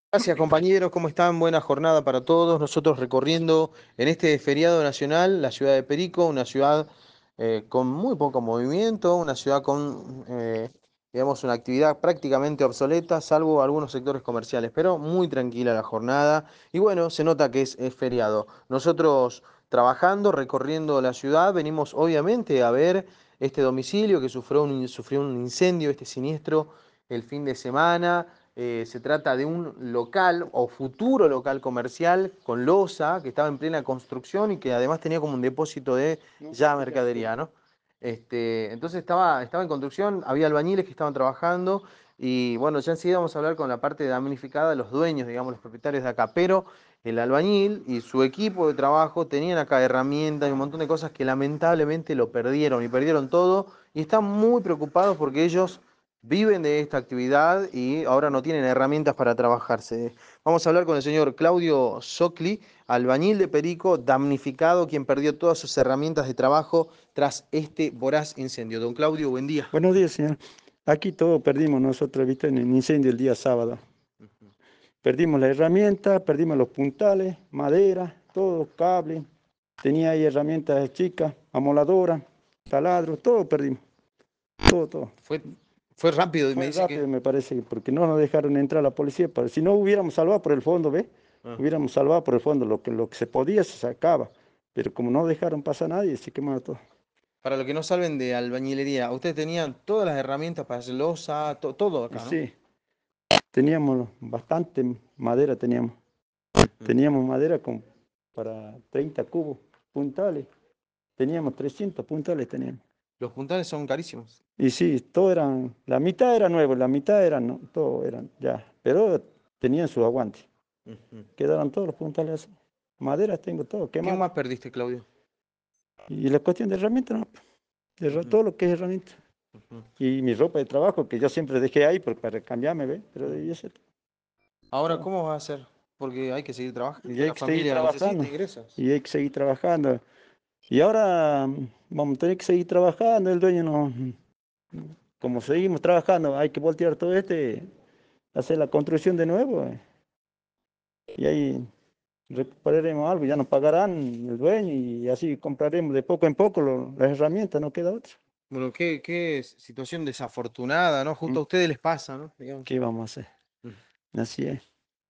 Gracias compañeros, ¿cómo están? Buena jornada para todos. Nosotros recorriendo en este feriado nacional la ciudad de Perico, una ciudad con muy poco movimiento, una ciudad con, digamos, una actividad prácticamente obsoleta, salvo algunos sectores comerciales, pero muy tranquila la jornada. Y bueno, se nota que es feriado. Nosotros trabajando, recorriendo la ciudad, venimos obviamente a ver este domicilio que sufrió un incendio, este siniestro el fin de semana. Se trata de un local o futuro local comercial con losa que estaba en plena construcción y que además tenía como un depósito de ya mercadería, ¿no? Entonces estaba en construcción, había albañiles que estaban trabajando y bueno, ya enseguida vamos a hablar con la parte damnificada, los dueños, digamos, los propietarios de acá, pero el albañil y su equipo de trabajo tenían acá herramientas y un montón de cosas que lamentablemente lo perdieron y perdieron todo y están muy preocupados porque ellos viven de esta actividad y ahora no tienen herramientas para trabajarse. Vamos a hablar con el señor Claudio Socli, albañil de Perico, damnificado, quien perdió todas sus herramientas de trabajo tras este voraz incendio. Don Claudio, buen día. Buenos días, señor. Aquí todo perdimos nosotros, ¿viste? En el incendio el día sábado. Ujú. Perdimos la herramienta, perdimos los puntales, madera, todo, cable. Tenía ahí herramientas chicas, amoladora, taladro, todo perdimos. Todo, todo. Fue, fue rápido y me Fue dice que... rápido, me parece, porque no nos dejaron entrar la policía. Si no hubiéramos salvado por el fondo, ¿ve? Ah. Hubiéramos salvado por el fondo. Lo que se podía se sacaba. Pero como no dejaron pasar a nadie, se quemaron todo. Para lo que no salven de albañilería, ustedes tenían todas las herramientas para hacer losa, todo Y acá, ¿no? sí, teníamos bastante madera, teníamos. Ujú. Teníamos madera para 30 cubos puntales. Teníamos 300 puntales, teníamos. Los puntales son carísimos. Y sí, todo eran, la mitad era nuevo, la mitad eran, no, todo eran ya, pero tenían su aguante. Ujú. Quedaron todos los puntales así. Madera tengo todo ¿Qué quemado. más perdiste, Claudio? Y la cuestión de herramientas, no, Ujú, todo lo que es herramienta. ujú, Y mi ropa de trabajo, que yo siempre dejé ahí para cambiarme, ¿ve? Pero ujú. debía ser Ahora, todo. ¿cómo vas a hacer? Porque hay que seguir trabajando, Y hay la que seguir familia necesita trabajando. ingresos. Y hay que seguir trabajando. Y ahora vamos a tener que seguir trabajando. El dueño no. Como seguimos trabajando, hay que voltear todo hacer la construcción de nuevo, y ahí recuperaremos algo, ya nos pagarán el dueño y así compraremos de poco en poco las herramientas, no queda otra. Bueno, qué situación desafortunada, ¿no? Mm, Justo a ustedes les pasa, ¿no? Digamos. ¿Qué vamos a hacer? Mm. Así es.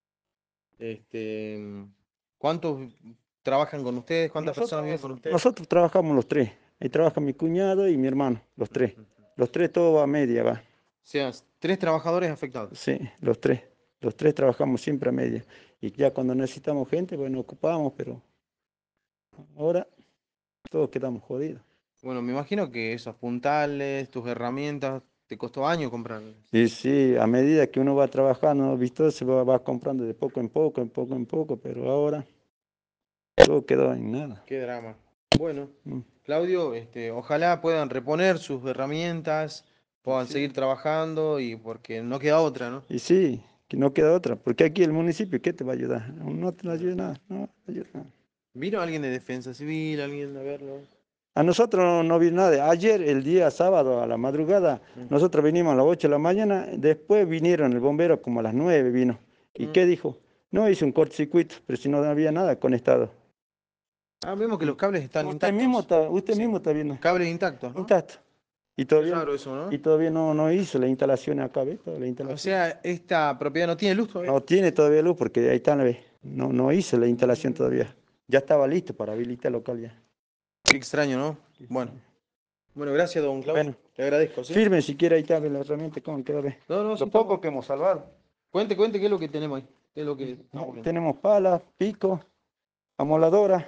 Este, ¿Cuántos trabajan con ustedes? ¿Cuántas personas viven Nosotros, con ustedes? nosotros trabajamos los tres. Ahí trabaja mi cuñado y mi hermano, los tres. Ujú. Los tres todo va a media, va. O sea, tres trabajadores afectados. Sí, los tres. Los tres trabajamos siempre a media. Y ya cuando necesitamos gente, bueno, ocupamos, pero ahora todos quedamos jodidos. Bueno, me imagino que esos puntales, tus herramientas, te costó años comprarlas. Y sí, a medida que uno va trabajando, ¿no? ¿Visto? Va comprando de poco en poco, en poco en poco, pero ahora todo quedó en nada. Qué drama. Bueno, Mm. Claudio, ojalá puedan reponer sus herramientas, Y puedan seguir sí, trabajando y porque no queda otra, ¿no? y sí, que no queda otra, porque aquí el municipio, ¿qué te va a ayudar? No te No. ayuda nada, no te ayuda nada. ¿Vino alguien de Defensa Civil, alguien a verlo? A nosotros no vino nada. Ayer, el día sábado, a la madrugada, Mm, nosotros vinimos a las 8 de la mañana, después vinieron el bombero como a las 9 vino. ¿Y mm. qué dijo? No hizo un cortocircuito, pero si no había nada conectado. Ah, vemos que los Y cables están intactos. usted Sí. mismo está viendo. Cables intactos, ¿no? Intacto. Y Qué todavía, raro eso, ¿no? y todavía no hizo la instalación acá, ¿ves? Toda la O instalación. sea, esta propiedad no tiene luz todavía. No tiene todavía luz porque ahí está, ¿ves? No hizo la instalación Mm, todavía. Ya estaba listo para habilitar el local ya. qué extraño, ¿no? Qué Bueno, extraño. bueno, gracias, don Claudio. Bueno, Le agradezco, ¿sí? firme si quiere ahí está la herramienta, cómo queda, ¿ves? No, no, sí Lo poco estamos. que hemos salvado. Cuente qué es lo que tenemos ahí. ¿Qué es lo que estamos Ahí viendo? tenemos pala, pico, amoladora,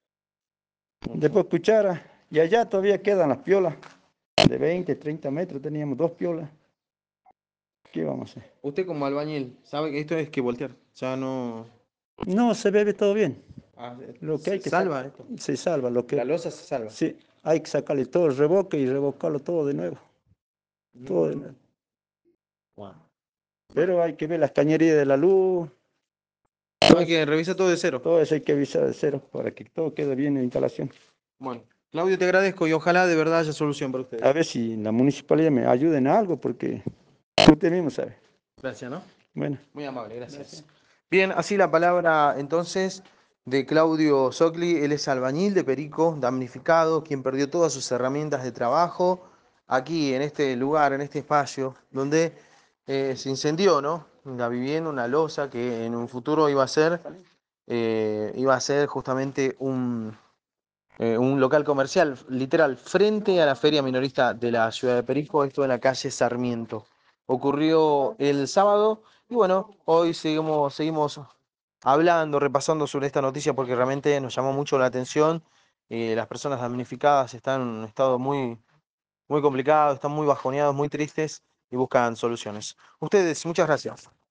Ujú. después cuchara. Y allá todavía quedan las piolas. De 20, 30 metros teníamos dos piolas. ¿Qué vamos a hacer? Usted como albañil, sabe que esto es que voltear. Ya no... No, se bebe todo bien. Ah, Lo que hay se que salva sacar, esto. se salva. La losa se salva. Sí, hay que sacarle todo el revoque y revocarlo todo de nuevo. Todo de Mm, nuevo. wow. Bueno, Pero hay que ver las cañerías de la luz. todo Todo hay eso, que revisar todo de cero. todo eso hay que avisar de cero para que todo quede bien en la instalación. Bueno, Claudio, te agradezco y ojalá de verdad haya solución para A ustedes. ver si la municipalidad me ayuda en algo, porque usted mismo sabe. Gracias, ¿no? Bueno, Muy amable, gracias. gracias. Bien, así la palabra entonces de Claudio Socli, él es albañil de Perico, damnificado, quien perdió todas sus herramientas de trabajo aquí en este lugar, en este espacio, donde se incendió, ¿no? La vivienda, una losa que en un futuro iba a ser justamente un local comercial, literal, frente a la feria minorista de la ciudad de Perico, esto en la calle Sarmiento. Ocurrió el sábado y bueno, hoy seguimos hablando, repasando sobre esta noticia porque realmente nos llamó mucho la atención. Las personas damnificadas están en un estado muy complicado, están muy bajoneados, muy tristes y buscan soluciones. Ustedes, muchas gracias.